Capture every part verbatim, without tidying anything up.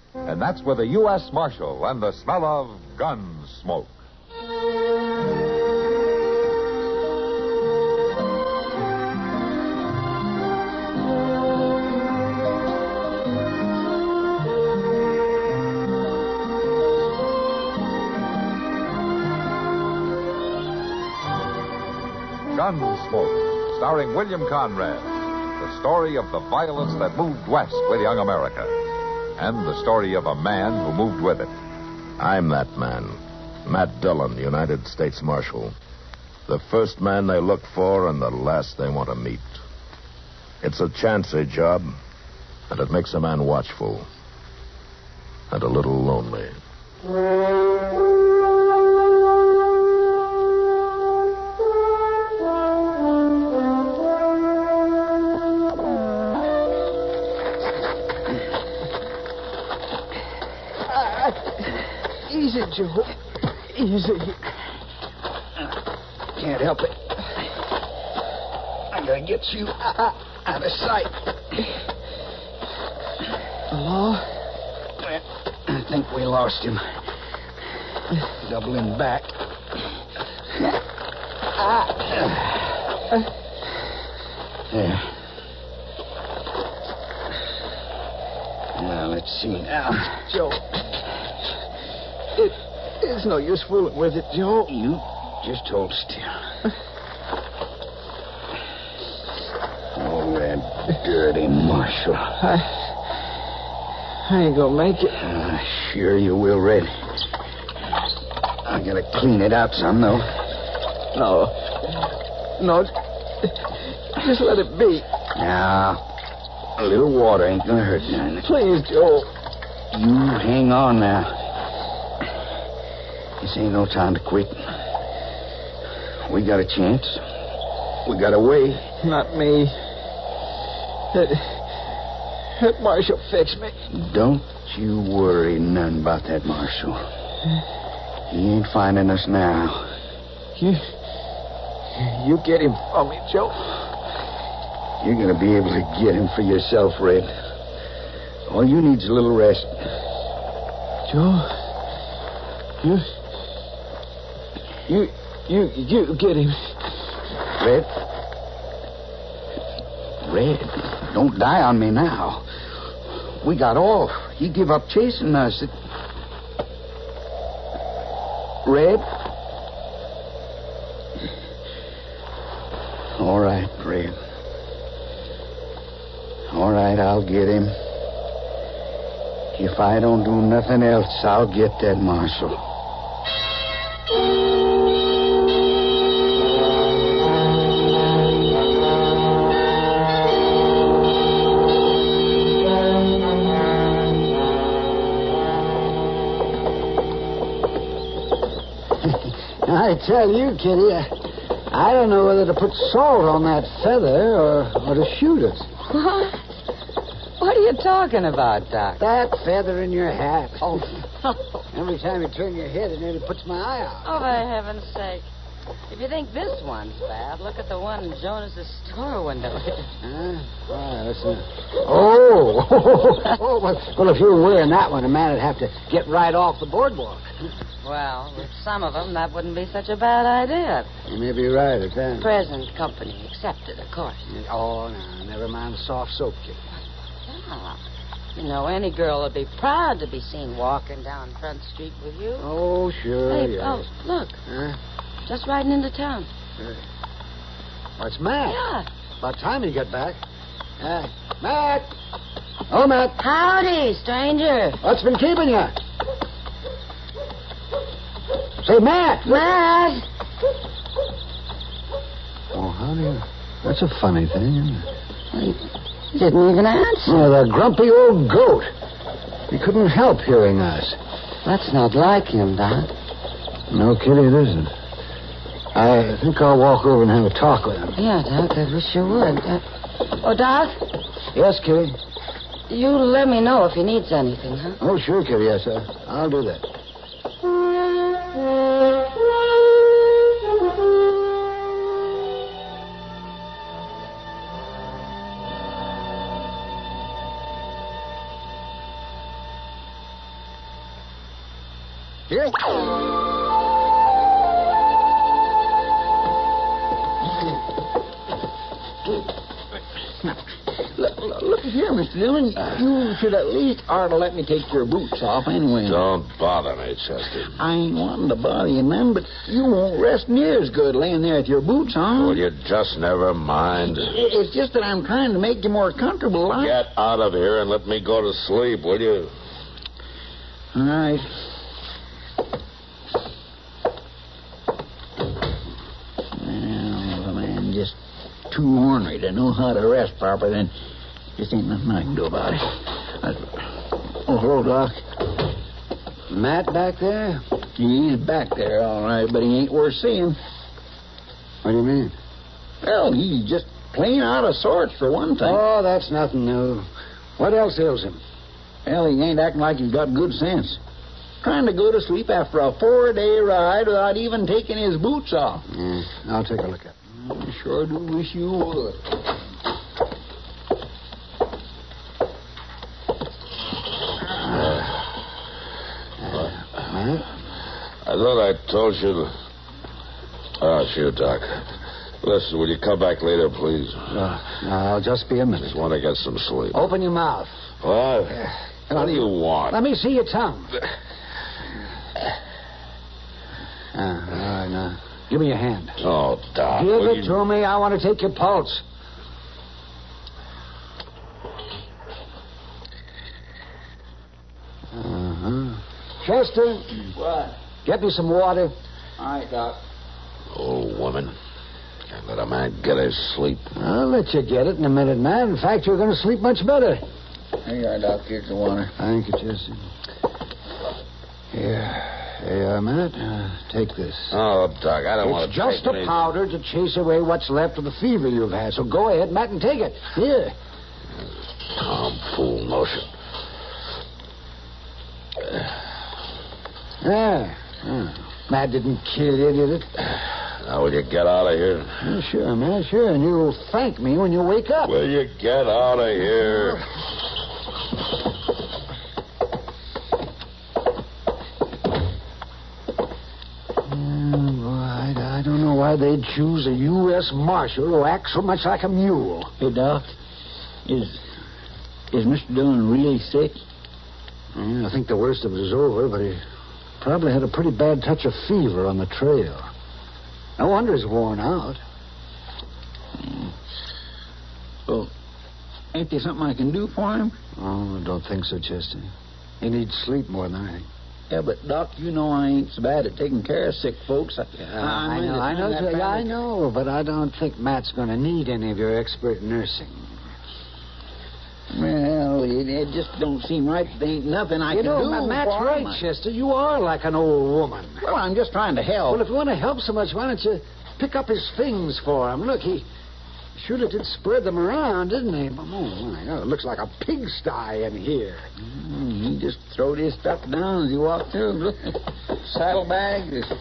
And that's with a U S Marshal and the smell of gun smoke. Gunsmoke, starring William Conrad. The story of the violence that moved west with young America. And the story of a man who moved with it. I'm that man. Matt Dillon, United States Marshal. The first man they look for and the last they want to meet. It's a chancy job, and it makes a man watchful. And a little lonely. Easy, Joe. Easy. Can't help it. I gotta get you out of sight. The law? I think we lost him. Doubling back. There. Now, let's see now. Joe. It is no use fooling with it, Joe. You just hold still. Oh, that dirty Marshal. I, I ain't gonna make it. Uh, sure you will, Red. I gotta clean it out some, though. No. No. Just let it be. Now, a little water ain't gonna hurt nothing. Please, Joe. You hang on now. This ain't no time to quit. We got a chance. We got a way. Not me. That, that Marshal fixed me. Don't you worry none about that Marshal. He ain't finding us now. You, you get him for me, Joe. You're going to be able to get him for yourself, Red. All you need's a little rest. Joe, you... You, you, you get him. Red? Red, don't die on me now. We got off. He give up chasing us. It... Red? All right, Red. All right, I'll get him. If I don't do nothing else, I'll get that Marshal. I tell you, Kitty, I, I don't know whether to put salt on that feather or, or to shoot it. What? What are you talking about, Doc? That feather in your hat. Oh. Every time you turn your head, it nearly puts my eye out. Oh, for heaven's sake. If you think this one's bad, look at the one in Jonas's store window. Huh? Oh, listen. Oh. oh well, well, if you were wearing that one, a man would have to get right off the boardwalk. Well, with some of them, that wouldn't be such a bad idea. You may be right at that. Present company accepted, of course. Oh, no, never mind the soft soap, kid. Ah, you know, any girl would be proud to be seen walking down Front Street with you. Oh, sure, Hey, yes. oh, look. Huh? Just riding into town. Sure. What's Matt? Yeah. About time he got back. Uh, Matt! Oh, Matt. Howdy, stranger. What's been keeping you? Say, Matt! Matt! Oh, how do you... That's a funny thing, isn't it? He didn't even answer. Oh, the grumpy old goat. He couldn't help hearing us. That's not like him, Doc. No, Kitty, it isn't. I think I'll walk over and have a talk with him. Yeah, Doc, I wish you would. Uh, oh, Doc? Yes, Kitty? You let me know if he needs anything, huh? Oh, sure, Kitty, yes, sir. I'll do that. Here. Look, look, look here, Mister Dillon. You should at least ought to let me take your boots off anyway. Don't bother me, Chester. I ain't wanting to bother you, man, but you won't rest near as good laying there with your boots on. Will you just never mind? It's just that I'm trying to make you more comfortable. Like. Get out of here and let me go to sleep, will you? All right. Well, the man just too ornery to know how to rest proper, then just ain't nothing I can do about it. I... Oh, hello, Doc. Matt back there? He's back there, all right, but he ain't worth seeing. What do you mean? Well, he's just plain out of sorts, for one thing. Oh, that's nothing new. What else ails him? Well, he ain't acting like he's got good sense. Trying to go to sleep after a four-day ride without even taking his boots off. Yeah, I'll take a look at it. I sure do wish you would. Uh, uh, I thought I told you to... Oh, shoot, Doc. Listen, will you come back later, please? Uh, I'll just be a minute. Just want to get some sleep. Open your mouth. What? What do you want? Let me see your tongue. Ah, all right, now. Give me your hand. Oh, Doc. Give it you... to me. I want to take your pulse. Uh-huh. Chester. What? Get me some water. All right, Doc. Old woman. Can't let a man get his sleep. I'll let you get it in a minute, man. In fact, you're going to sleep much better. Here you are, Doc. Here's the water. Thank you, Chester. Here. Here you are, Matt. Uh, take this. Oh, Doc, I don't want It's to just a any... powder to chase away what's left of the fever you've had. So go ahead, Matt, and take it. Here. Tomfool notion. There. Oh. Matt didn't kill you, did it? Now, will you get out of here? Oh, sure, man, sure. And you'll thank me when you wake up. Will you get out of here? I don't know why they'd choose a U S Marshal who acts so much like a mule. Hey, Doc, is is Mister Dillon really sick? Yeah, I think the worst of it is over, but he probably had a pretty bad touch of fever on the trail. No wonder he's worn out. Mm. Well, ain't there something I can do for him? Oh, I don't think so, Chester. He needs sleep more than anything. Yeah, but, Doc, you know I ain't so bad at taking care of sick folks. I, yeah, I, I know, I know, I know, I know, but I don't think Matt's going to need any of your expert nursing. Well, it, it just don't seem right. There ain't nothing I you can know, do. Matt's for right, him. Chester. You are like an old woman. Well, I'm just trying to help. Well, if you want to help so much, why don't you pick up his things for him? Look, he surely did spread them around, didn't he? Oh, my God, it looks like a pigsty in here. Mm, he just throwed his stuff down as he walked through. Look, saddlebag, this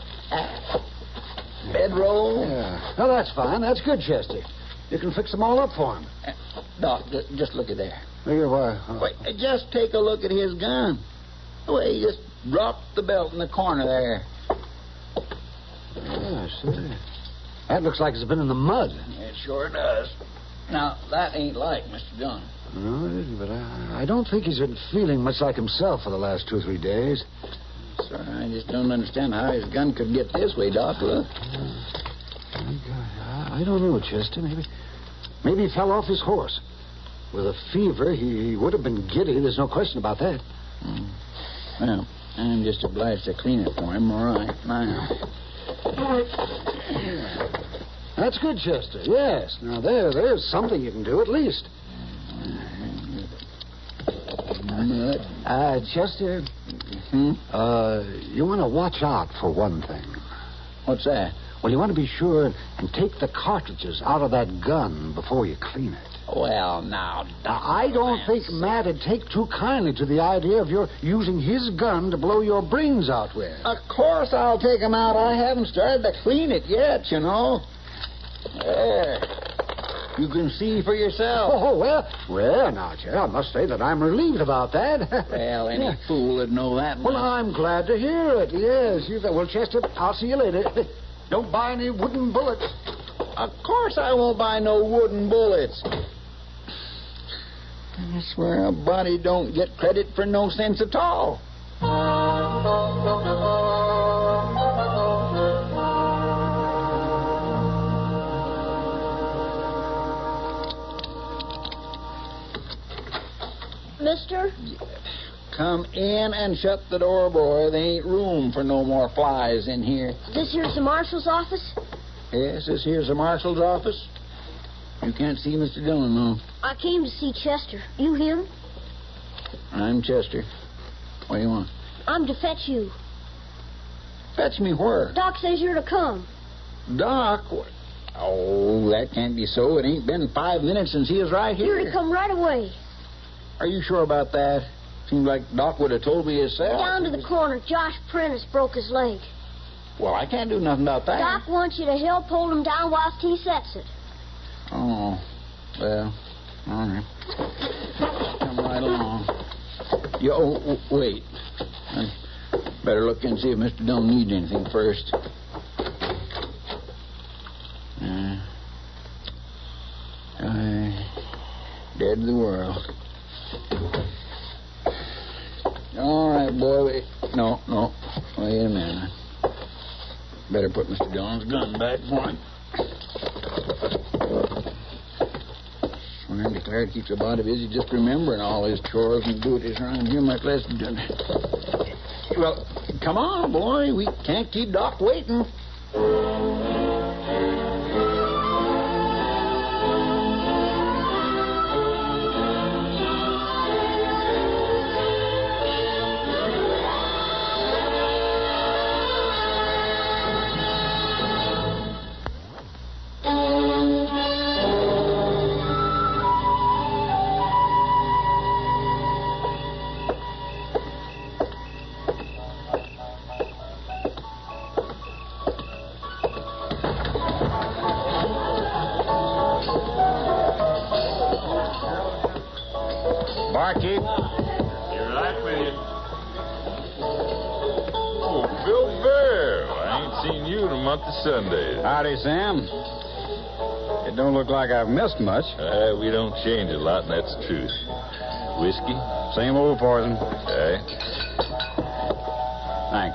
bedroll. Yeah. Well, that's fine. That's good, Chester. You can fix them all up for him. Uh, Doc, just, just look at there. Look at what? Oh. Wait, just take a look at his gun. Well, he just dropped the belt in the corner there. Yeah, sure. That looks like it's been in the mud. It sure does. Now, that ain't like Mister Dillon. No, it isn't, but I, I don't think he's been feeling much like himself for the last two or three days. Sir, I just don't understand how his gun could get this way, Doc. Look. I, I don't know, Chester. Maybe, maybe he fell off his horse. With a fever, he would have been giddy. There's no question about that. Mm. Well, I'm just obliged to clean it for him. All right, now. That's good, Chester. Yes. Now, there, there's something you can do, at least. Uh, Chester, hmm? uh, you want to watch out for one thing. What's that? Well, you want to be sure and take the cartridges out of that gun before you clean it. Well, now, now I don't think Matt'd take too kindly to the idea of your using his gun to blow your brains out with. Of course I'll take them out. I haven't started to clean it yet, you know. There. You can see for yourself. Oh, well, well, now, Chet, I must say that I'm relieved about that. Well, any Yeah. fool would know that. Well, much. I'm glad to hear it. Yes, you bet. Well, Chester, I'll see you later. Don't buy any wooden bullets. Of course I won't buy no wooden bullets. I swear a body don't get credit for no sense at all. Mister? Come in and shut the door, boy. There ain't room for no more flies in here. This here's the marshal's office? Yes, this here's the marshal's office. You can't see Mister Dillon, no. I came to see Chester. You him? I'm Chester. What do you want? I'm to fetch you. Fetch me where? Doc says you're to come. Doc? What? Oh, that can't be so. It ain't been five minutes since he was right here. You're to come right away. Are you sure about that? Seems like Doc would have told me himself. Down to the corner. Josh Prentice broke his leg. Well, I can't do nothing about that. Doc wants you to help hold him down whilst he sets it. Oh, well, all right. Come right along. You, oh, w- wait. I better look and see if Mister Dillon needs anything first. Uh, uh, dead to the world. All right, boy. Wait. No, no. Wait a minute. Better put Mister Dillon's gun back for him. Swear declared keeps a body busy just remembering all his chores and duties around here, much less doing. Well, come on, boy. We can't keep Doc waiting. Barkeep. You're right, William. Oh, Bill Bear. I ain't seen you in a month of Sundays. Howdy, Sam. It don't look like I've missed much. Uh, we don't change a lot, and that's the truth. Whiskey? Same old poison. Aye. Thanks.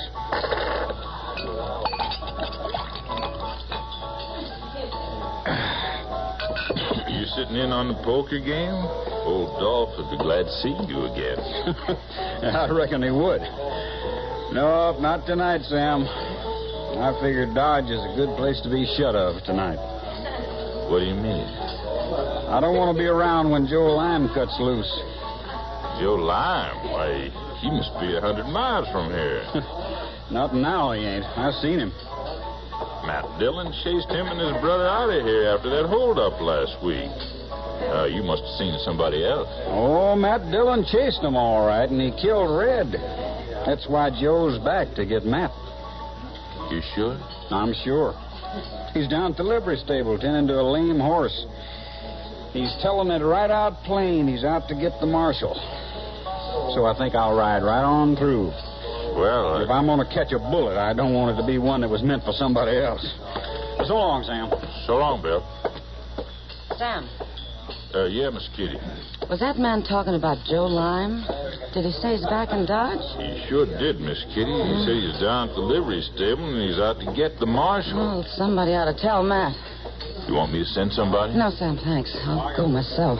You sitting in on the poker game? Old Dolph would be glad to see you again. I reckon he would. Nope, not tonight, Sam. I figured Dodge is a good place to be shut of tonight. What do you mean? I don't want to be around when Joe Lime cuts loose. Joe Lime? Why, he must be a hundred miles from here. Not now, he ain't. I've seen him. Matt Dillon chased him and his brother out of here after that holdup last week. Uh, you must have seen somebody else. Oh, Matt Dillon chased him all right, and he killed Red. That's why Joe's back to get Matt. You sure? I'm sure. He's down at the livery stable tending to a lame horse. He's telling it right out plain he's out to get the marshal. So I think I'll ride right on through. Well, If uh, I'm going to catch a bullet, I don't want it to be one that was meant for somebody else. So long, Sam. so long, Bill. Sam, Uh, yeah, Miss Kitty. was that man talking about Joe Lime? Did he say he's back in Dodge? He sure did, Miss Kitty. He said he's down at the livery stable and he's out to get the marshal. Well, somebody ought to tell Matt. You want me to send somebody? No, Sam, thanks. I'll go myself.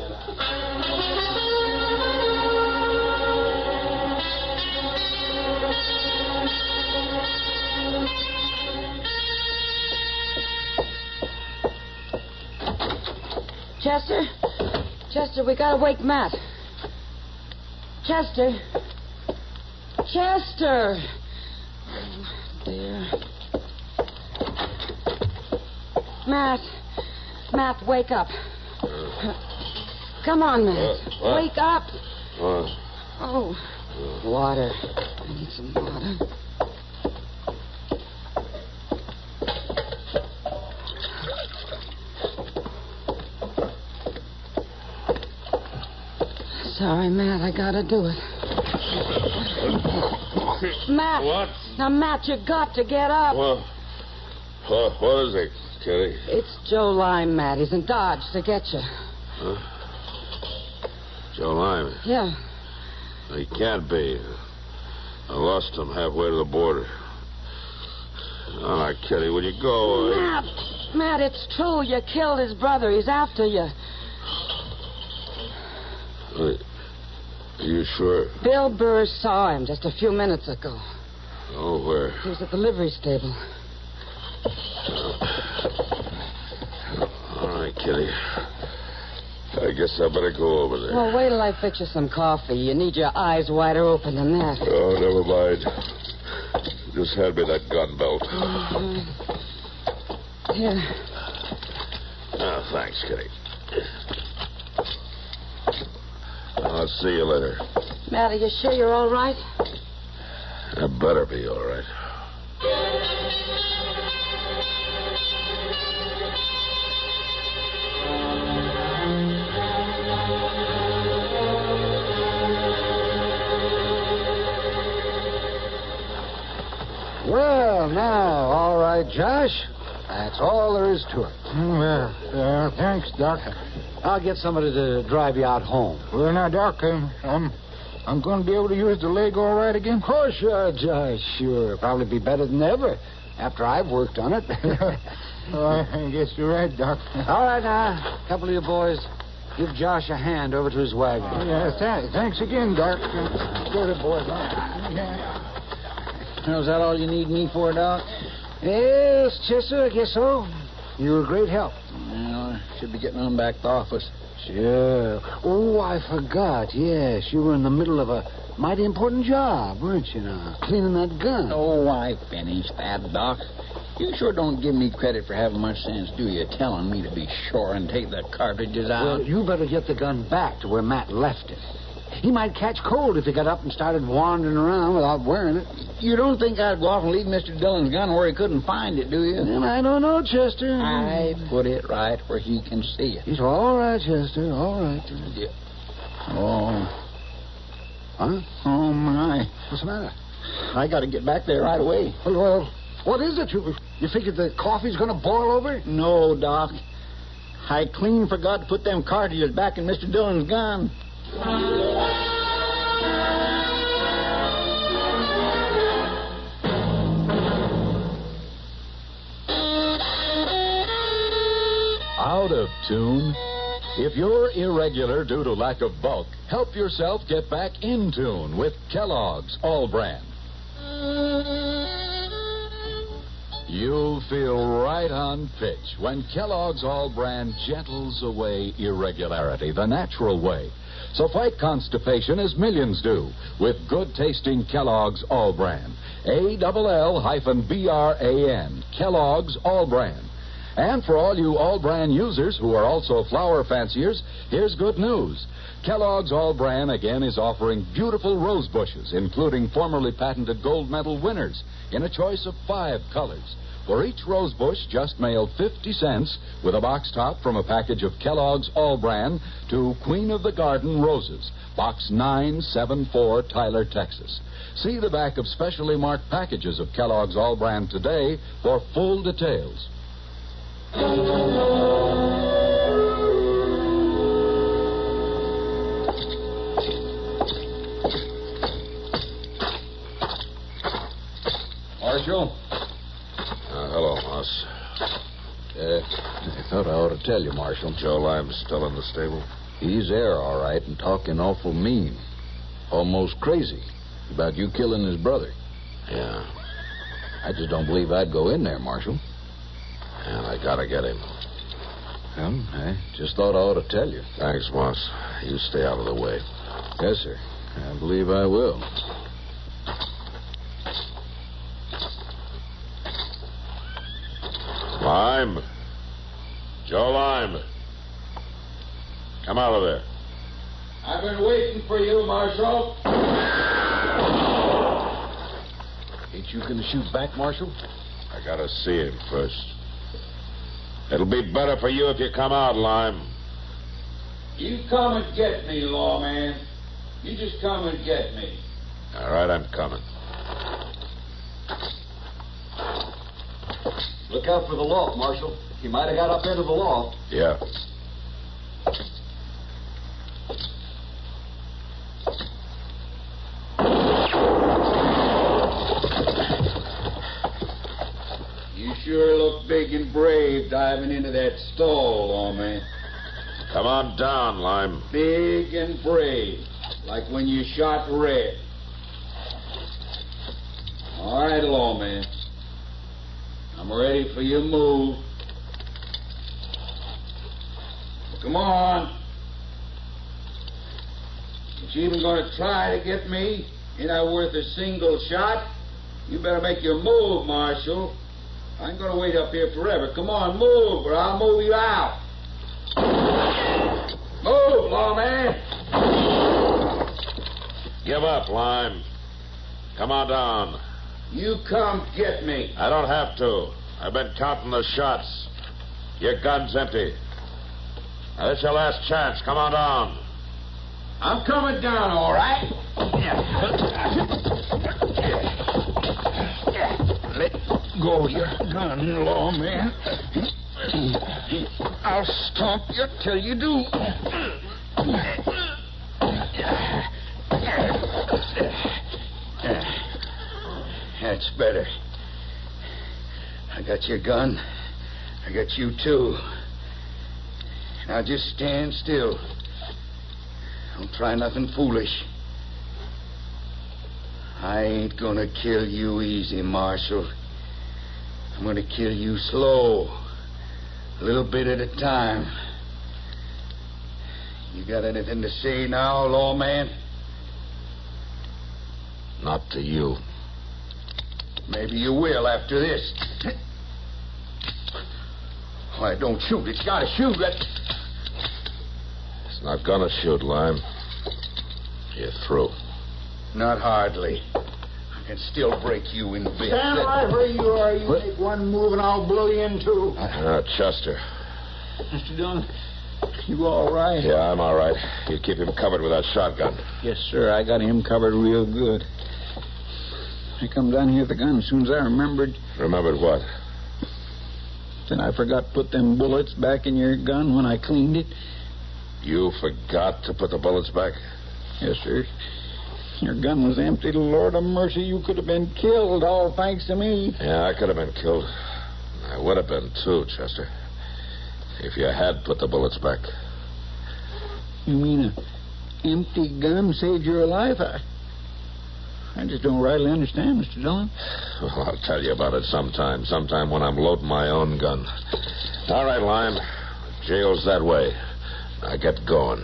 Chester? Chester, we gotta wake Matt. Chester? Chester! Oh, dear. Matt. Matt, wake up. Come on, Matt. Uh, what? Wake up. What? Oh, water. I need some water. sorry, Matt. I gotta do it. Matt. What? Now, Matt, you got to get up. Well, what, what is it, Kitty? It's Joe Lime, Matt. He's in Dodge to get you. Huh? Joe Lyman? Yeah. He can't be. I lost him halfway to the border. All right, Kitty, will you go? Matt, Matt, it's true. You killed his brother. He's after you. Are you sure? Bill Burr saw him just a few minutes ago. Oh, where? He was at the livery stable. All right, Kitty. I guess I better go over there. Well, wait till I fix you some coffee. You need your eyes wider open than that. Oh, never mind. Just hand me that gun belt. Mm-hmm. Here. Oh, thanks, Kitty. I'll see you later. Matt, are you sure you're all right? I better be all right. Well, now, all right, Josh. That's all there is to it. Well, uh, thanks, Doc. I'll get somebody to drive you out home. Well, now, Doc, I'm, I'm, I'm going to be able to use the leg all right again? Oh, sure, Josh, sure. Probably be better than ever after I've worked on it. Oh, I guess you're right, Doc. All right, now, a couple of you boys, give Josh a hand over to his wagon. Oh, yeah, th- thanks again, Doc. Go to boys. Yeah. Is that all you need me for, Doc? Yes, Chester, I guess so. You were a great help. Well, I should be getting on back to the office. Sure. Oh, I forgot. Yes, you were in the middle of a mighty important job, weren't you now? Cleaning that gun. Oh, I finished that, Doc. You sure don't give me credit for having much sense, do you? Telling me to be sure and take the cartridges out. Well, you better get the gun back to where Matt left it. He might catch cold if he got up and started wandering around without wearing it. You don't think I'd go off and leave Mister Dillon's gun where he couldn't find it, do you? And I don't know, Chester. I put it right where he can see it. It's all right, Chester. All right. Yeah. Oh. Huh? Oh, my. What's the matter? I got to get back there right away. Well, well, what is it? You, you figured the coffee's going to boil over? No, Doc. I clean forgot to put them cartridges back in Mister Dillon's gun. Out of tune? If you're irregular due to lack of bulk, help yourself get back in tune with Kellogg's All Brand. You'll feel right on pitch when Kellogg's All Brand gentles away irregularity the natural way. So fight constipation as millions do with good-tasting Kellogg's All Brand. A L L hyphen B R A N. Kellogg's All Brand. And for all you All Brand users who are also flower fanciers, here's good news. Kellogg's All Brand again is offering beautiful rose bushes, including formerly patented gold medal winners, in a choice of five colors. For each rose bush, just mail fifty cents with a box top from a package of Kellogg's All Brand to Queen of the Garden Roses, Box nine seven four, Tyler, Texas. See the back of specially marked packages of Kellogg's All Brand today for full details. Marshal? Uh, hello, Moss. Uh, I thought I ought to tell you, Marshal. Joe Lyme's still in the stable? He's there, all right, and talking awful mean. Almost crazy about you killing his brother. Yeah. I just don't believe I'd go in there, Marshal. And I gotta get him. Well, I just thought I ought to tell you. Thanks, Moss. You stay out of the way. Yes, sir. I believe I will. Lime. Joe Lime. Come out of there. I've been waiting for you, Marshal. Ain't you going to shoot back, Marshal? I gotta see him first. It'll be better for you if you come out, Lime. You come and get me, lawman. just come and get me. All right, I'm coming. Look out for the loft, Marshal. He might have got up into the loft. Yeah. You sure look big and brave diving into that stall, lawman. Come on down, Lime. Big and brave, like when you shot Red. All right, lawman. I'm ready for your move. Come on. If you're even going to try to get me, you're not worth a single shot. You better make your move, Marshal. I ain't going to wait up here forever. Come on, move, or I'll move you out. Move, lawman. Give up, Lime. Come on down. You come get me. I don't have to. I've been counting the shots. Your gun's empty. Now, that's your last chance. Come on down. I'm coming down, all right. Let go of your gun, lawman. I'll stomp you till you do. That's better. I got your gun. I got you, too. Now just stand still. Don't try nothing foolish. I ain't gonna kill you easy, Marshal. I'm gonna kill you slow. A little bit at a time. You got anything to say now, lawman? Not to you. Maybe you will after this. Why, don't shoot. It's got to shoot. That... It's not gonna shoot, Lime. You're through. Not hardly. I can still break you in bits. Stand right where you are. You What? make one move and I'll blow you in two. Uh, Chester. Mister Dillon, you all right? Yeah, I'm all right. You keep him covered with that shotgun. Yes, sir. I got him covered real good. I come down here with the gun as soon as I remembered. Remembered what? Then I forgot to put them bullets back in your gun when I cleaned it. You forgot to put the bullets back? Yes, sir. Your gun was empty. Lord of mercy, you could have been killed, all thanks to me. Yeah, I could have been killed. I would have been, too, Chester. If you had put the bullets back. You mean an empty gun saved your life? I, I just don't rightly understand, Mister Dillon. Well, I'll tell you about it sometime. Sometime when I'm loading my own gun. All right, Lime. Jail's that way. Now get going.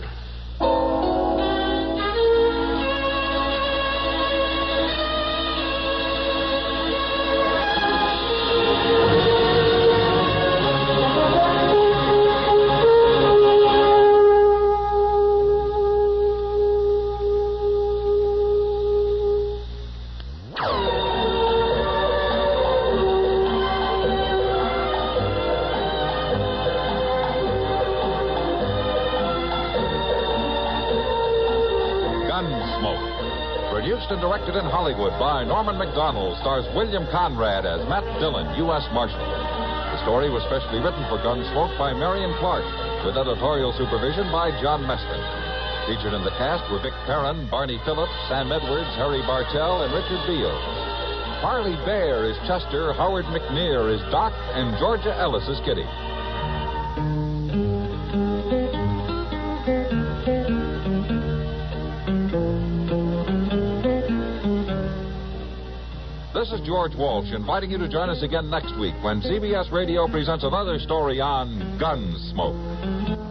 Produced and directed in Hollywood by Norman Macdonald, stars William Conrad as Matt Dillon, U S Marshal. The story was specially written for Gunsmoke by Marion Clark, with editorial supervision by John Meston. Featured in the cast were Vic Perrin, Barney Phillips, Sam Edwards, Harry Bartell, and Richard Beale. Harley Bear is Chester, Howard McNear is Doc, and Georgia Ellis is Kitty. This is George Walsh inviting you to join us again next week when C B S Radio presents another story on Gunsmoke.